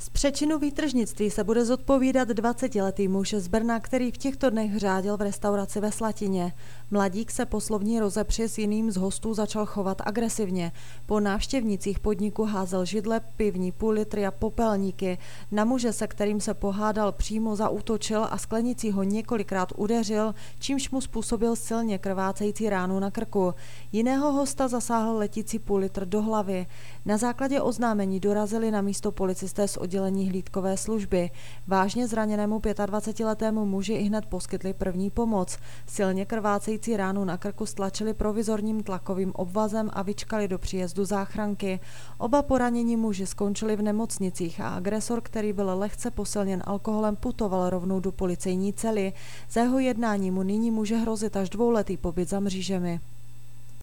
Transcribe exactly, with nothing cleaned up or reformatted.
Z přečinu výtržnictví se bude zodpovídat dvacetiletý muž z Brna, který v těchto dnech řádil v restauraci ve Slatině. Mladík se po slovní rozepři s jiným z hostů začal chovat agresivně. Po návštěvnících podniku házel židle, pivní půl litry a popelníky. Na muže, se kterým se pohádal, přímo zaútočil a sklenicí ho několikrát udeřil, čímž mu způsobil silně krvácející ránu na krku. Jiného hosta zasáhl letící půl litr do hlavy. Na základě oznámení dorazili na místo policisté z oddělení hlídkové služby. Vážně zraněnému dvacetiletému muži ihned poskytli první pomoc. Silně krvácející ránu na krku stlačili provizorním tlakovým obvazem a vyčkali do příjezdu záchranky. Oba poranění muži skončili v nemocnicích a agresor, který byl lehce posilněn alkoholem, putoval rovnou do policejní cely. Za jeho jednání mu nyní může hrozit až dvouletý pobyt za mřížemi.